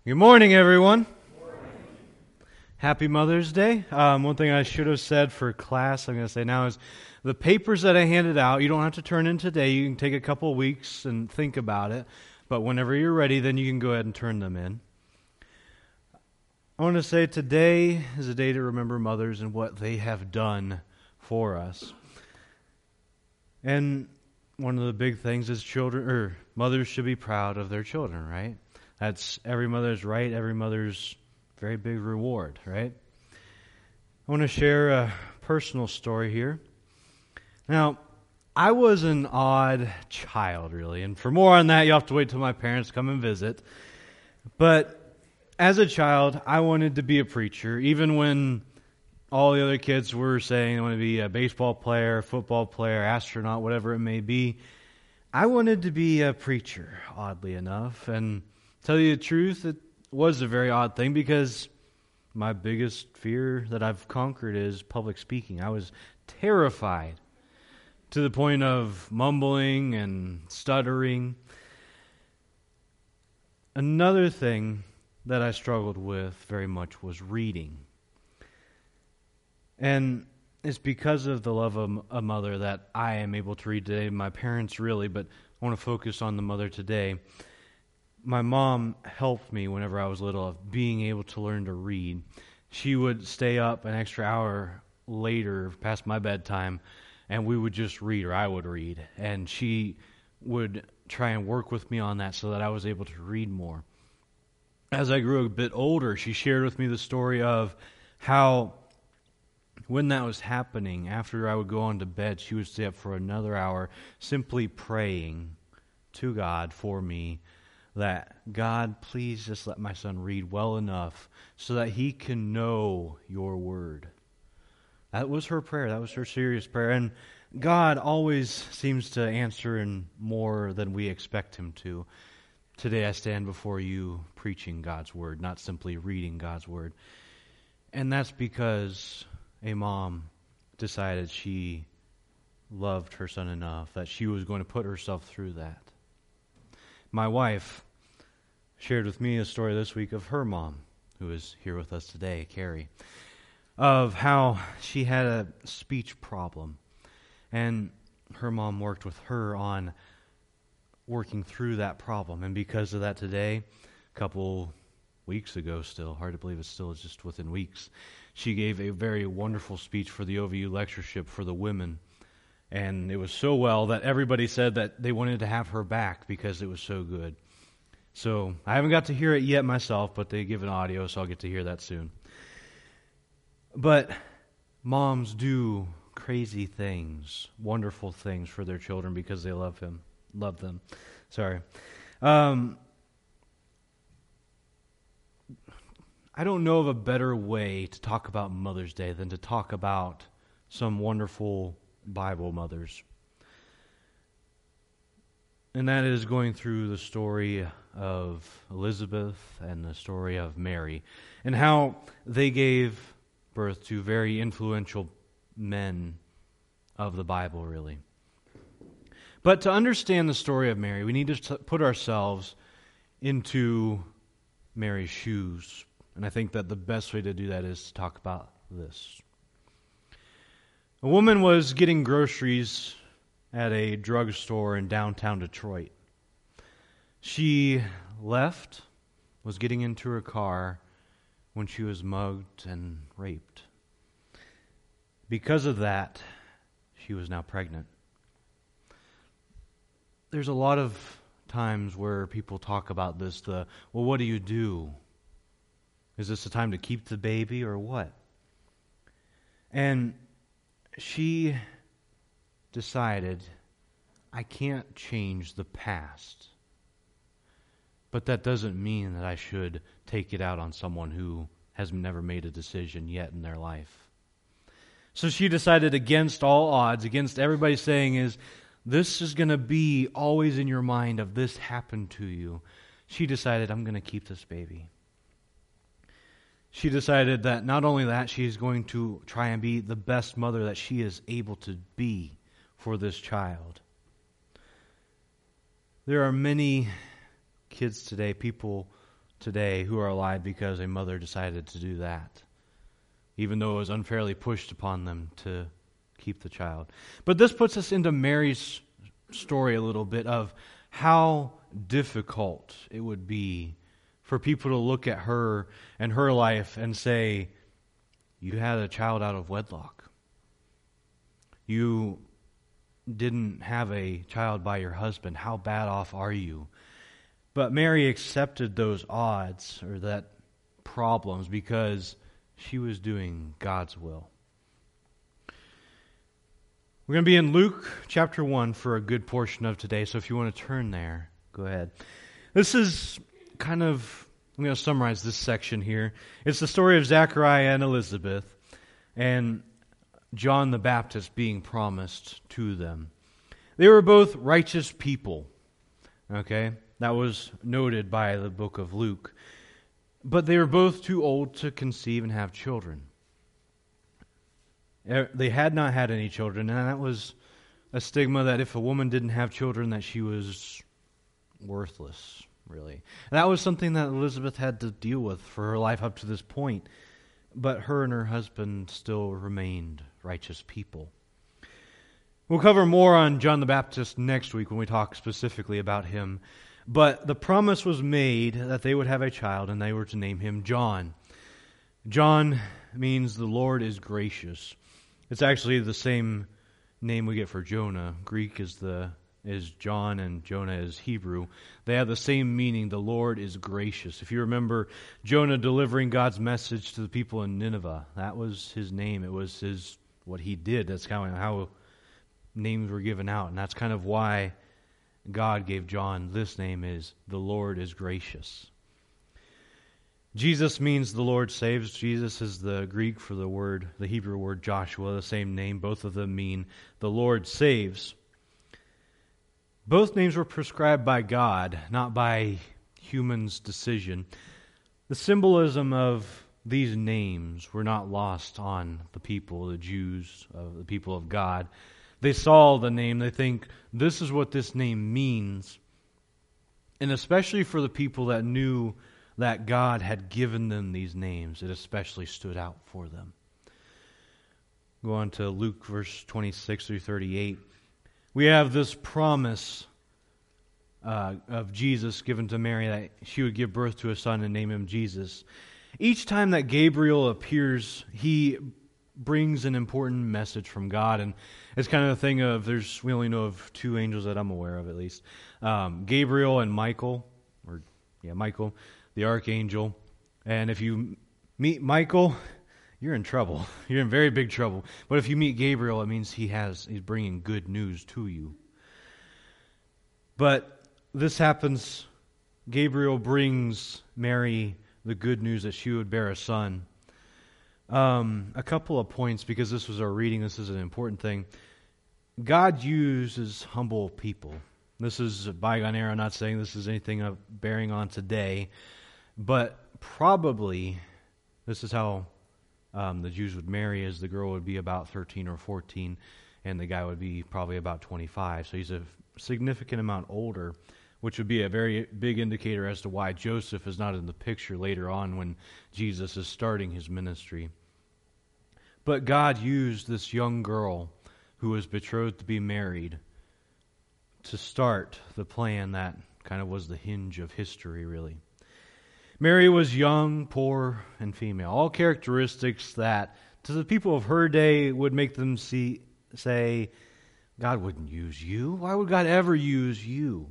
Good morning, everyone. Happy Mother's Day. One thing I should have said for class, I'm going to say now, is the papers that I handed out, you don't have to turn in today. You can take a couple of weeks and think about it. But whenever you're ready, then you can go ahead and turn them in. I want to say today is a day to remember mothers and what they have done for us. And one of the big things is mothers should be proud of their children, right? That's every mother's right, every mother's very big reward, right? I want to share a personal story here. Now, I was an odd child, really, and for more on that, you'll have to wait till my parents come and visit. But as a child, I wanted to be a preacher, even when all the other kids were saying I want to be a baseball player, football player, astronaut, whatever it may be. I wanted to be a preacher, oddly enough, and tell you the truth, it was a very odd thing because my biggest fear that I've conquered is public speaking. I was terrified to the point of mumbling and stuttering. Another thing that I struggled with very much was reading. And it's because of the love of a mother that I am able to read today. My parents really, but I want to focus on the mother today. My mom helped me whenever I was little of being able to learn to read. She would stay up an extra hour later, past my bedtime, and we would just read, or I would read. And she would try and work with me on that so that I was able to read more. As I grew a bit older, she shared with me the story of how when that was happening, after I would go on to bed, she would stay up for another hour simply praying to God for me that, God, please just let my son read well enough so that he can know your word. That was her prayer. That was her serious prayer. And God always seems to answer in more than we expect him to. Today I stand before you preaching God's word, not simply reading God's word. And that's because a mom decided she loved her son enough that she was going to put herself through that. My wife shared with me a story this week of her mom, who is here with us today, Carrie, of how she had a speech problem. And her mom worked with her on working through that problem. And because of that today, a couple weeks ago still, hard to believe it's still just within weeks, she gave a very wonderful speech for the OVU lectureship for the women. And it was so well that everybody said that they wanted to have her back because it was so good. So I haven't got to hear it yet myself, but they give an audio, so I'll get to hear that soon. But moms do crazy things, wonderful things for their children because they love them. Sorry. I don't know of a better way to talk about Mother's Day than to talk about some wonderful Bible mothers. And that is going through the story of Elizabeth and the story of Mary and how they gave birth to very influential men of the Bible, really. But to understand the story of Mary, we need to put ourselves into Mary's shoes. And I think that the best way to do that is to talk about this. A woman was getting groceries at a drugstore in downtown Detroit. She was getting into her car when she was mugged and raped. Because of that, she was now pregnant. There's a lot of times where people talk about this, what do you do? Is this a time to keep the baby or what? And she decided, I can't change the past. But that doesn't mean that I should take it out on someone who has never made a decision yet in their life. So she decided against all odds, against everybody saying this is going to be always in your mind of this happened to you. She decided, I'm going to keep this baby. She decided that not only that, she's going to try and be the best mother that she is able to be for this child. There are many kids today, people today who are alive because a mother decided to do that, even though it was unfairly pushed upon them to keep the child. But this puts us into Mary's story a little bit of how difficult it would be for people to look at her and her life and say, you had a child out of wedlock. You didn't have a child by your husband. How bad off are you? But Mary accepted those odds or that problems because she was doing God's will. We're going to be in Luke chapter 1 for a good portion of today, so if you want to turn there, go ahead. This is I'm going to summarize this section here. It's the story of Zechariah and Elizabeth and John the Baptist being promised to them. They were both righteous people, okay? That was noted by the book of Luke. But they were both too old to conceive and have children. They had not had any children, and that was a stigma that if a woman didn't have children, that she was worthless, really. And that was something that Elizabeth had to deal with for her life up to this point. But her and her husband still remained righteous people. We'll cover more on John the Baptist next week when we talk specifically about him. But the promise was made that they would have a child, and they were to name him John. John means the Lord is gracious. It's actually the same name we get for Jonah. Greek is John, and Jonah is Hebrew. They have the same meaning. The Lord is gracious. If you remember Jonah delivering God's message to the people in Nineveh, that was his name. It was what he did. That's how names were given out, and that's kind of why God gave John this name, is the Lord is gracious. Jesus means the Lord saves. Jesus is the Greek for the Hebrew word Joshua, the same name. Both of them mean the Lord saves. Both names were prescribed by God, not by humans' decision. The symbolism of these names were not lost on the people, the Jews, the people of God. They saw the name, they think, this is what this name means. And especially for the people that knew that God had given them these names, it especially stood out for them. Go on to Luke verse 26 through 38. We have this promise of Jesus given to Mary that she would give birth to a son and name him Jesus. Each time that Gabriel appears, he brings an important message from God, and it's kind of the thing of we only know of two angels that I'm aware of, at least, Gabriel and Michael, Michael, the archangel. And if you meet Michael, you're in trouble. You're in very big trouble. But if you meet Gabriel, it means he's bringing good news to you. But this happens. Gabriel brings Mary the good news that she would bear a son. A couple of points, because this was our reading. This is an important thing. God uses humble people. This is a bygone era. I'm not saying this is anything of bearing on today, but probably this is how the Jews would marry, as the girl would be about 13 or 14, and the guy would be probably about 25. So he's a significant amount older, which would be a very big indicator as to why Joseph is not in the picture later on when Jesus is starting his ministry. But God used this young girl who was betrothed to be married to start the plan that kind of was the hinge of history, really. Mary was young, poor, and female. All characteristics that, to the people of her day, would make them say, God wouldn't use you. Why would God ever use you?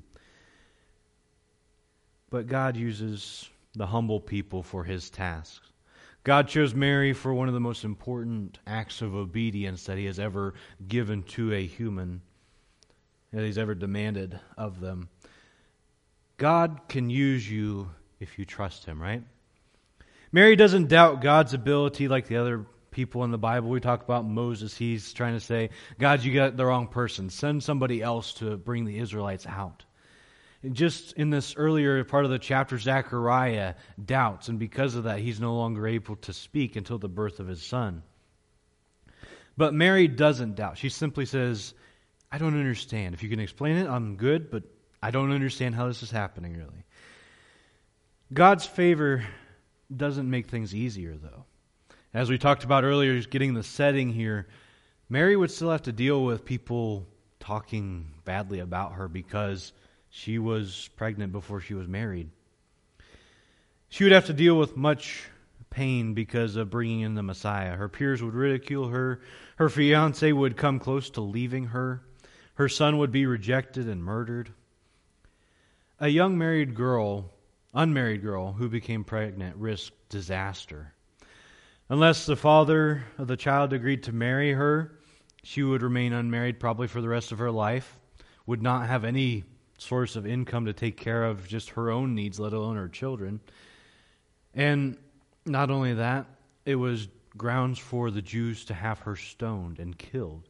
But God uses the humble people for his tasks. God chose Mary for one of the most important acts of obedience that he has ever given to a human, that he's ever demanded of them. God can use you if you trust him, right? Mary doesn't doubt God's ability like the other people in the Bible. We talk about Moses. He's trying to say, God, you got the wrong person. Send somebody else to bring the Israelites out. And just in this earlier part of the chapter, Zechariah doubts, and because of that, he's no longer able to speak until the birth of his son. But Mary doesn't doubt. She simply says, I don't understand. If you can explain it, I'm good, but I don't understand how this is happening, really. God's favor doesn't make things easier, though. As we talked about earlier, just getting the setting here, Mary would still have to deal with people talking badly about her because she was pregnant before she was married. She would have to deal with much pain because of bringing in the Messiah. Her peers would ridicule her. Her fiancé would come close to leaving her. Her son would be rejected and murdered. A young unmarried girl who became pregnant risked disaster. Unless the father of the child agreed to marry her, she would remain unmarried probably for the rest of her life, would not have any source of income to take care of just her own needs, let alone her children. And not only that, it was grounds for the Jews to have her stoned and killed.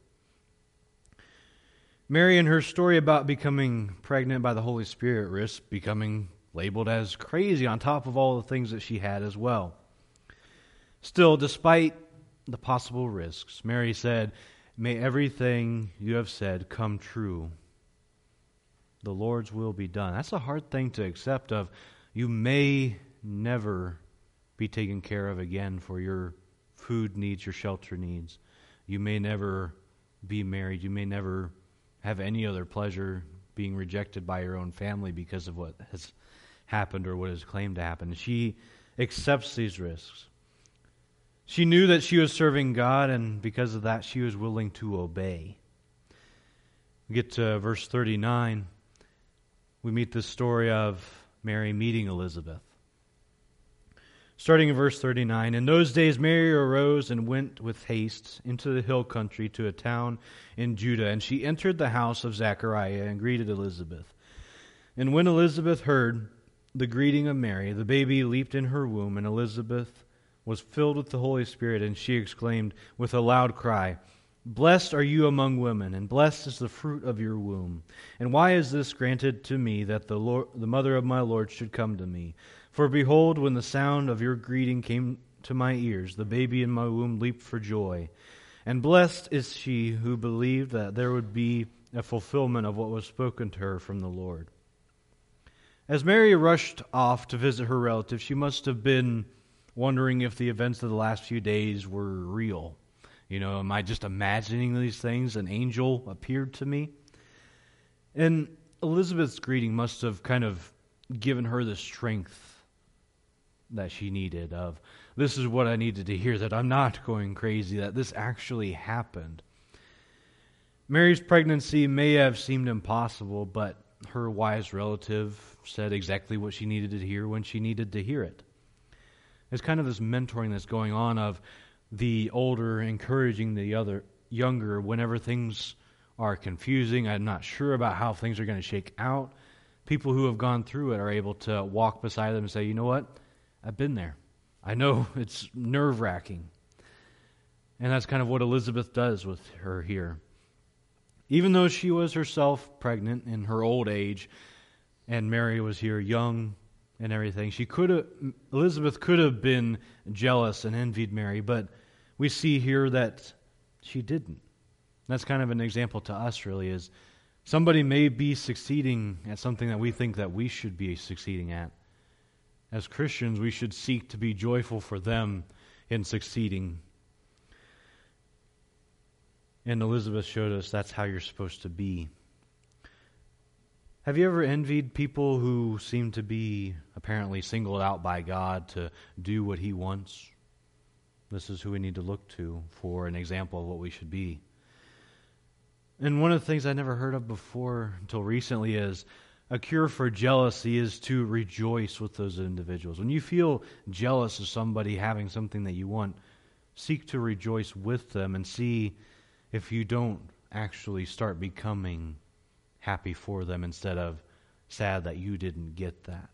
Mary, in her story about becoming pregnant by the Holy Spirit, risked becoming labeled as crazy on top of all the things that she had as well. Still, despite the possible risks, Mary said, "May everything you have said come true. The Lord's will be done." That's a hard thing to accept of. You may never be taken care of again for your food needs, your shelter needs. You may never be married. You may never have any other pleasure being rejected by your own family because of what has happened or what is claimed to happen. She accepts these risks. She knew that she was serving God, and because of that, she was willing to obey. We get to verse 39. We meet the story of Mary meeting Elizabeth. Starting in verse 39, "In those days Mary arose and went with haste into the hill country to a town in Judah, and she entered the house of Zechariah and greeted Elizabeth. And when Elizabeth heard the greeting of Mary, the baby leaped in her womb, and Elizabeth was filled with the Holy Spirit, and she exclaimed with a loud cry, 'Blessed are you among women, and blessed is the fruit of your womb. And why is this granted to me, that the mother of my Lord should come to me? For behold, when the sound of your greeting came to my ears, the baby in my womb leaped for joy. And blessed is she who believed that there would be a fulfillment of what was spoken to her from the Lord.'" As Mary rushed off to visit her relative, she must have been wondering if the events of the last few days were real. Am I just imagining these things? An angel appeared to me. And Elizabeth's greeting must have kind of given her the strength that she needed of, this is what I needed to hear, that I'm not going crazy, that this actually happened. Mary's pregnancy may have seemed impossible, but her wise relative said exactly what she needed to hear when she needed to hear it. There's kind of this mentoring that's going on of the older encouraging the younger whenever things are confusing. I'm not sure about how things are going to shake out. People who have gone through it are able to walk beside them and say, "You know what? I've been there. I know it's nerve-wracking." And that's kind of what Elizabeth does with her here. Even though she was herself pregnant in her old age, and Mary was here young and everything, Elizabeth could have been jealous and envied Mary, but we see here that she didn't. That's kind of an example to us, really, is somebody may be succeeding at something that we think that we should be succeeding at. As Christians, we should seek to be joyful for them in succeeding. And Elizabeth showed us that's how you're supposed to be. Have you ever envied people who seem to be apparently singled out by God to do what He wants? This is who we need to look to for an example of what we should be. And one of the things I never heard of before until recently is a cure for jealousy is to rejoice with those individuals. When you feel jealous of somebody having something that you want, seek to rejoice with them and see if you don't actually start becoming happy for them instead of sad that you didn't get that.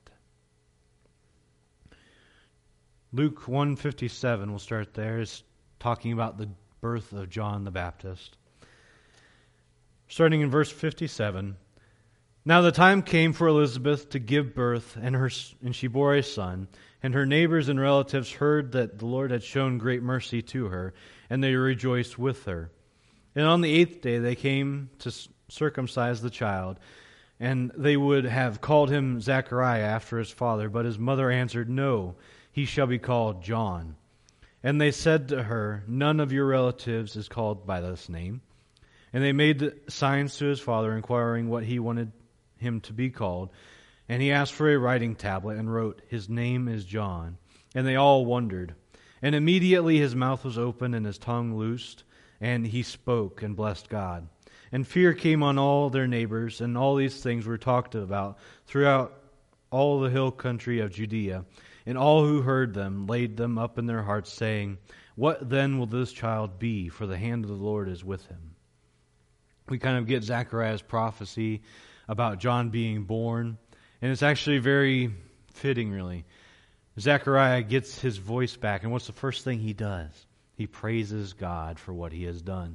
Luke 1:57, we'll start there, is talking about the birth of John the Baptist. Starting in verse 57, "Now the time came for Elizabeth to give birth, and she bore a son. And her neighbors and relatives heard that the Lord had shown great mercy to her, and they rejoiced with her. And on the 8th day they came to circumcise the child, and they would have called him Zechariah after his father. But his mother answered, "No, he shall be called John." And they said to her, "None of your relatives is called by this name." And they made signs to his father, inquiring what he wanted him to be called. And he asked for a writing tablet and wrote, "His name is John." And they all wondered. And immediately his mouth was opened and his tongue loosed, and he spoke and blessed God. And fear came on all their neighbors, and all these things were talked about throughout all the hill country of Judea. And all who heard them laid them up in their hearts, saying, "What then will this child be? For the hand of the Lord is with him." We kind of get Zechariah's prophecy about John being born, and it's actually very fitting, really. Zechariah gets his voice back, and what's the first thing he does? He praises God for what he has done.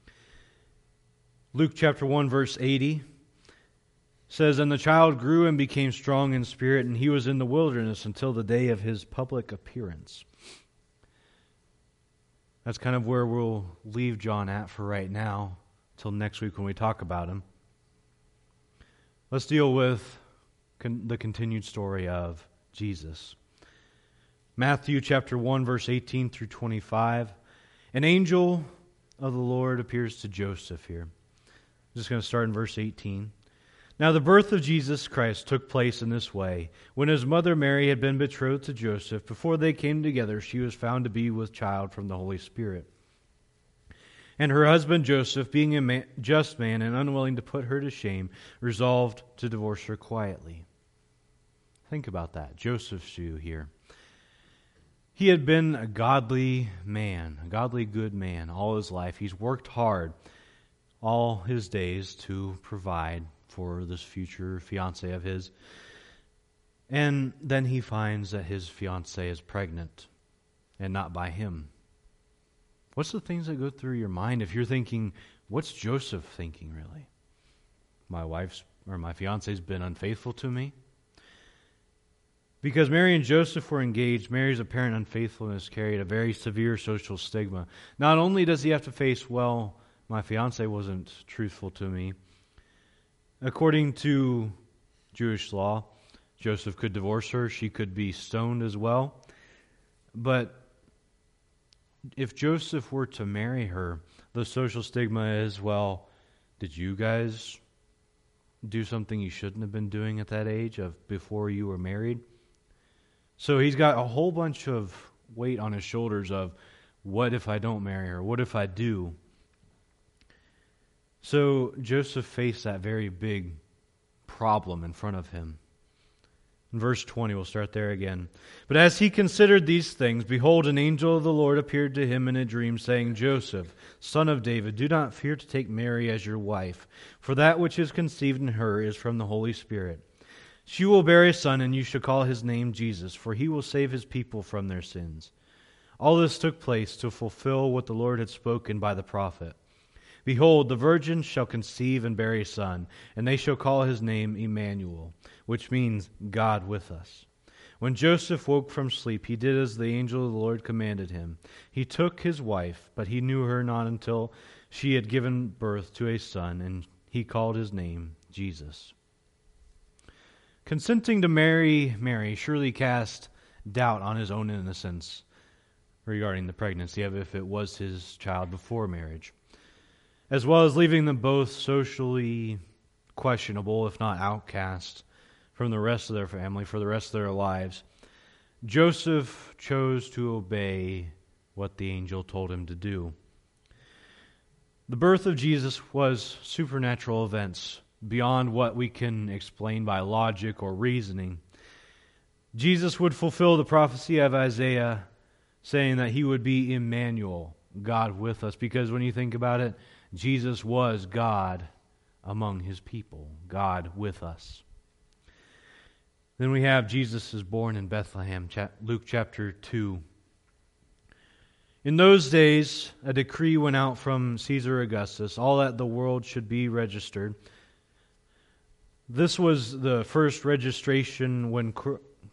Luke chapter 1, verse 80 says, "And the child grew and became strong in spirit, and he was in the wilderness until the day of his public appearance." That's kind of where we'll leave John at for right now, till next week when we talk about him. Let's deal with the continued story of Jesus. Matthew chapter 1, verse 18 through 25. An angel of the Lord appears to Joseph here. I'm just going to start in verse 18. "Now the birth of Jesus Christ took place in this way. When his mother Mary had been betrothed to Joseph, before they came together, she was found to be with child from the Holy Spirit. And her husband Joseph, being a just man and unwilling to put her to shame, resolved to divorce her quietly." Think about that. Joseph's view here. He had been a godly man, a godly good man all his life. He's worked hard all his days to provide for this future fiancée of his. And then he finds that his fiancée is pregnant, and not by him. What's the things that go through your mind if you're thinking, what's Joseph thinking really? My fiance's been unfaithful to me? Because Mary and Joseph were engaged, Mary's apparent unfaithfulness carried a very severe social stigma. Not only does he have to face, well, my fiancée wasn't truthful to me. According to Jewish law, Joseph could divorce her. She could be stoned as well. But if Joseph were to marry her, the social stigma is, well, did you guys do something you shouldn't have been doing at that age of before you were married? So he's got a whole bunch of weight on his shoulders of, what if I don't marry her? What if I do? So Joseph faced that very big problem in front of him. In verse 20, we'll start there again. "But as he considered these things, behold, an angel of the Lord appeared to him in a dream, saying, 'Joseph, son of David, do not fear to take Mary as your wife, for that which is conceived in her is from the Holy Spirit. She will bear a son, and you shall call his name Jesus, for he will save his people from their sins.' All this took place to fulfill what the Lord had spoken by the prophet. 'Behold, the virgin shall conceive and bear a son, and they shall call his name Emmanuel,' which means God with us. When Joseph woke from sleep, he did as the angel of the Lord commanded him. He took his wife, but he knew her not until she had given birth to a son, and he called his name Jesus." Consenting to marry Mary surely cast doubt on his own innocence regarding the pregnancy of if it was his child before marriage, as well as leaving them both socially questionable, if not outcast, from the rest of their family for the rest of their lives. Joseph chose to obey what the angel told him to do. The birth of Jesus was supernatural events beyond what we can explain by logic or reasoning. Jesus would fulfill the prophecy of Isaiah saying that he would be Emmanuel, God with us, because when you think about it, Jesus was God among his people, God with us. Then we have Jesus is born in Bethlehem, Luke chapter 2. "In those days, a decree went out from Caesar Augustus, all that the world should be registered. This was the first registration when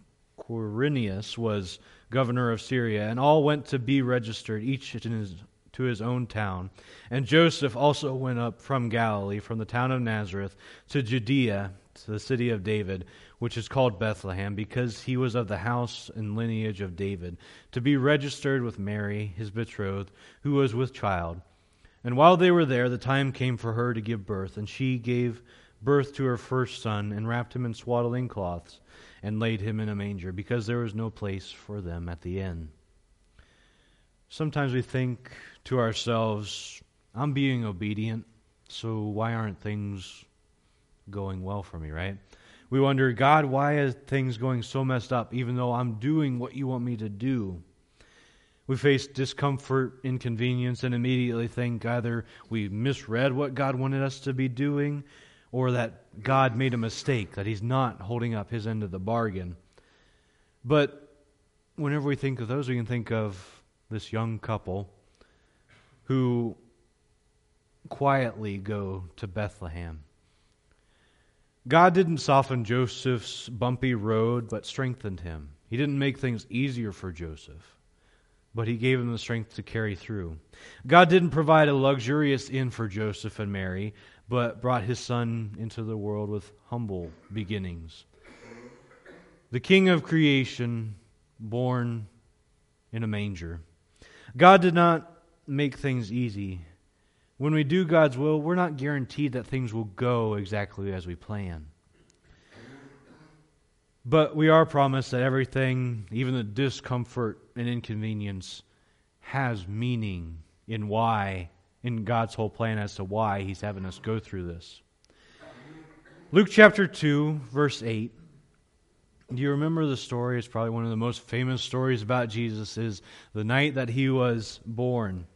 Quirinius was governor of Syria, and all went to be registered, each in his to his own town. And Joseph also went up from Galilee, from the town of Nazareth, to Judea, to the city of David, which is called Bethlehem, because he was of the house and lineage of David, to be registered with Mary, his betrothed, who was with child. And while they were there, the time came for her to give birth, and she gave birth to her first son, and wrapped him in swaddling cloths, and laid him in a manger, because there was no place for them at the inn. Sometimes we think to ourselves, I'm being obedient, so why aren't things going well for me, right? We wonder, God, why are things going so messed up, even though I'm doing what you want me to do? We face discomfort, inconvenience, and immediately think either we misread what God wanted us to be doing, or that God made a mistake, that He's not holding up His end of the bargain. But whenever we think of those, we can think of this young couple who quietly go to Bethlehem. God didn't soften Joseph's bumpy road, but strengthened him. He didn't make things easier for Joseph, but He gave him the strength to carry through. God didn't provide a luxurious inn for Joseph and Mary, but brought His Son into the world with humble beginnings. The King of creation, born in a manger. God did not make things easy. When we do God's will, we're not guaranteed that things will go exactly as we plan. But we are promised that everything, even the discomfort and inconvenience, has meaning in God's whole plan as to why He's having us go through this. Luke chapter 2, verse 8. Do you remember the story? It's probably one of the most famous stories about Jesus, is the night that He was born.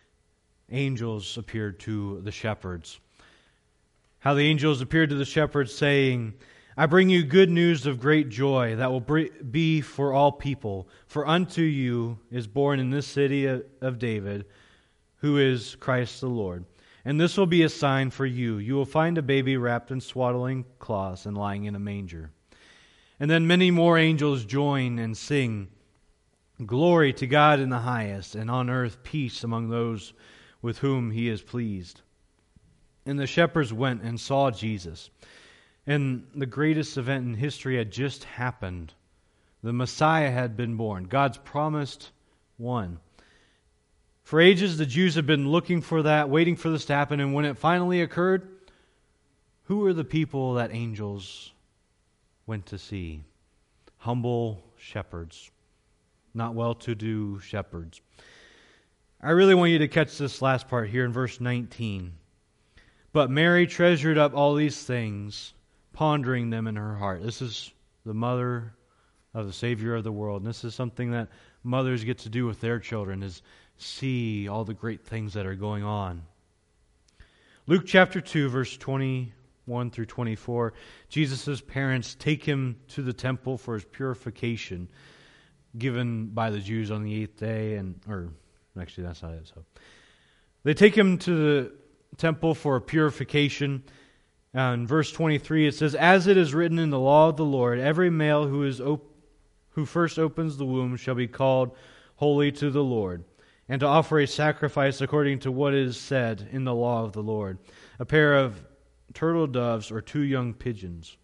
Angels appeared to the shepherds. How the angels appeared to the shepherds saying, I bring you good news of great joy that will be for all people. For unto you is born in this city of David, who is Christ the Lord. And this will be a sign for you. You will find a baby wrapped in swaddling cloths and lying in a manger. And then many more angels join and sing, Glory to God in the highest, and on earth peace among those with whom He is pleased. And the shepherds went and saw Jesus. And the greatest event in history had just happened. The Messiah had been born, God's promised one. For ages, the Jews had been looking for that, waiting for this to happen, and when it finally occurred, who were the people that angels went to see? Humble shepherds, not well-to-do shepherds. I really want you to catch this last part here in verse 19. But Mary treasured up all these things, pondering them in her heart. This is the mother of the Savior of the world. And this is something that mothers get to do with their children, is see all the great things that are going on. Luke chapter 2, verse 21 through 24, Jesus' parents take Him to the temple for His purification, given by the Jews on the 8th day, actually, that's not it. So they take Him to the temple for purification. In verse 23, it says, As it is written in the law of the Lord, every male who first opens the womb shall be called holy to the Lord, and to offer a sacrifice according to what is said in the law of the Lord, a pair of turtle doves or 2 young pigeons.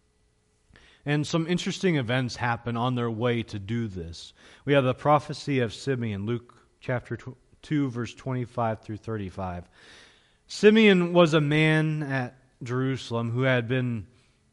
And some interesting events happen on their way to do this. We have the prophecy of Simeon, Luke chapter 2, verse 25 through 35. Simeon was a man at Jerusalem who had been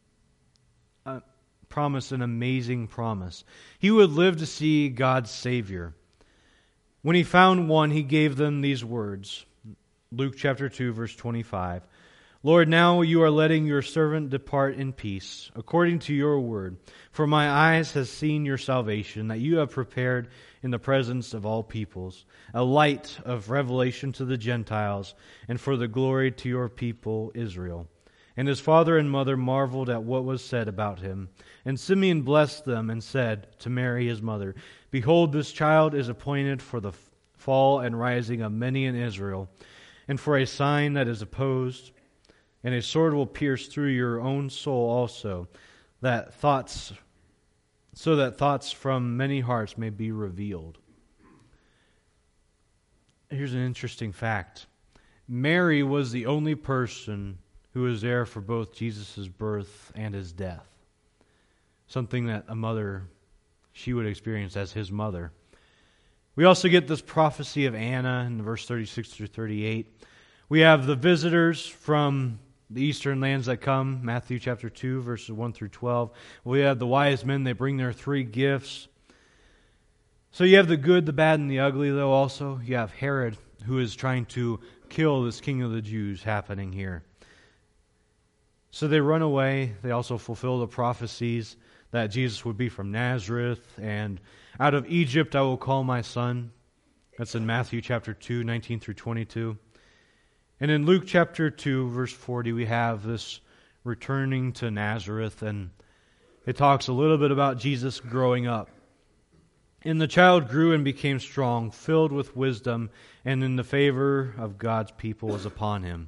promised an amazing promise. He would live to see God's Savior. When he found one, he gave them these words. Luke chapter 2, verse 25. Lord, now you are letting your servant depart in peace, according to your word. For my eyes has seen your salvation, that you have prepared in the presence of all peoples, a light of revelation to the Gentiles, and for the glory to your people Israel. And his father and mother marveled at what was said about him. And Simeon blessed them and said to Mary his mother, Behold, this child is appointed for the fall and rising of many in Israel, and for a sign that is opposed, and a sword will pierce through your own soul also, so that thoughts from many hearts may be revealed. here's an interesting fact. Mary was the only person who was there for both Jesus' birth and his death. Something that a mother, she would experience as his mother. We also get this prophecy of Anna in verse 36 through 38. We have the visitors from the eastern lands that come, Matthew chapter 2, verses 1 through 12. We have the wise men, they bring their 3 gifts. So you have the good, the bad, and the ugly, though also. You have Herod, who is trying to kill this king of the Jews happening here. So they run away. They also fulfill the prophecies that Jesus would be from Nazareth, and out of Egypt I will call my son. That's in Matthew chapter 2, 19 through 22. And in Luke chapter 2, verse 40, we have this returning to Nazareth, and it talks a little bit about Jesus growing up. And the child grew and became strong, filled with wisdom, and in the favor of God's people was upon him.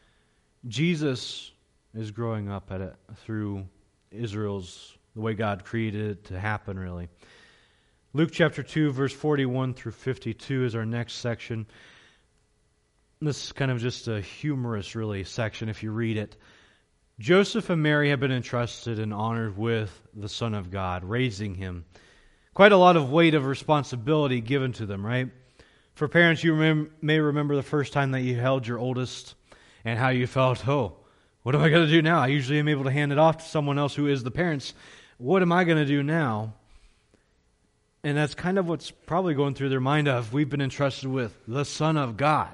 Jesus is growing up through Israel's, the way God created it to happen, really. Luke chapter 2, verse 41 through 52 is our next section. This is kind of just a humorous, really, section if you read it. Joseph and Mary have been entrusted and honored with the Son of God, raising him. Quite a lot of weight of responsibility given to them, right? For parents, you may remember the first time that you held your oldest and how you felt, oh, what am I going to do now? I usually am able to hand it off to someone else who is the parents. What am I going to do now? And that's kind of what's probably going through their mind of, we've been entrusted with the Son of God.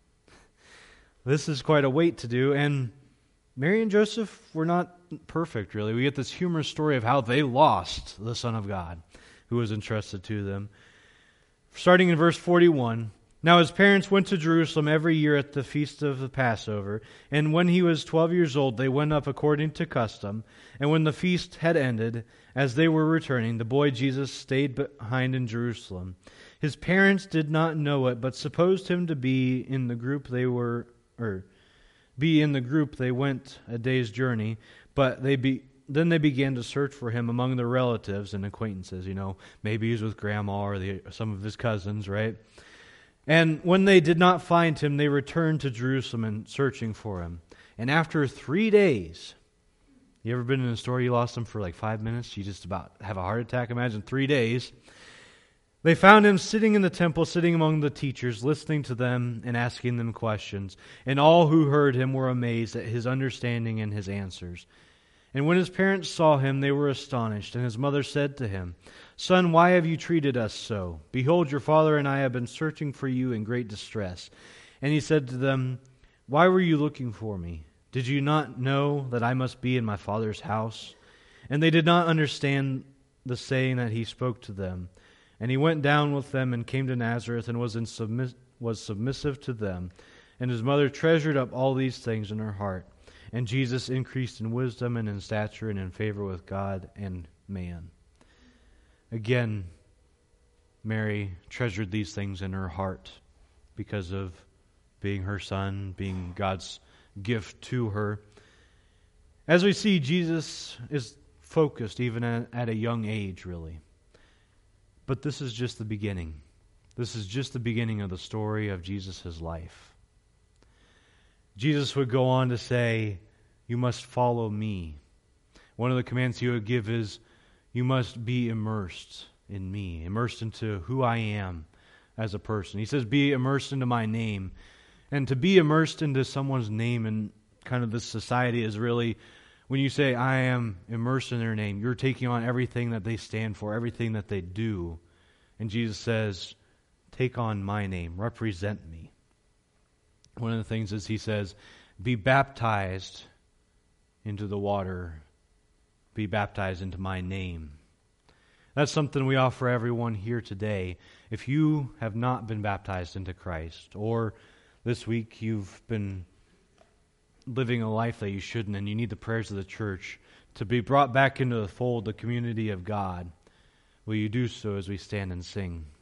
This is quite a weight to do, and Mary and Joseph were not perfect, really. We get this humorous story of how they lost the Son of God who was entrusted to them. Starting in verse 41, now his parents went to Jerusalem every year at the feast of the Passover, and when he was 12 years old, they went up according to custom. And when the feast had ended, as they were returning, the boy Jesus stayed behind in Jerusalem. His parents did not know it, but supposed him to be in the group they went a day's journey, but then they began to search for him among their relatives and acquaintances. Maybe he's with grandma or some of his cousins, right? And when they did not find him, they returned to Jerusalem and searching for him. And after 3 days, you ever been in a store you lost him for like 5 minutes? You just about have a heart attack. Imagine 3 days. They found him sitting in the temple, sitting among the teachers, listening to them and asking them questions. And all who heard him were amazed at his understanding and his answers. And when his parents saw him, they were astonished. And his mother said to him, Son, why have you treated us so? Behold, your father and I have been searching for you in great distress. And he said to them, Why were you looking for me? Did you not know that I must be in my father's house? And they did not understand the saying that he spoke to them. And he went down with them and came to Nazareth and was submissive to them. And his mother treasured up all these things in her heart. And Jesus increased in wisdom and in stature and in favor with God and man. Again, Mary treasured these things in her heart because of being her son, being God's gift to her. As we see, Jesus is focused even at a young age, really. But this is just the beginning. This is just the beginning of the story of Jesus' life. Jesus would go on to say, you must follow me. One of the commands he would give is, you must be immersed in me, immersed into who I am as a person. He says, be immersed into my name. And to be immersed into someone's name in kind of this society is really, when you say, I am immersed in their name, you're taking on everything that they stand for, everything that they do. And Jesus says, take on my name, represent me. One of the things is he says, be baptized into the water, be baptized into my name. That's something we offer everyone here today. If you have not been baptized into Christ, or this week you've been living a life that you shouldn't, and you need the prayers of the church to be brought back into the fold, the community of God, will you do so as we stand and sing?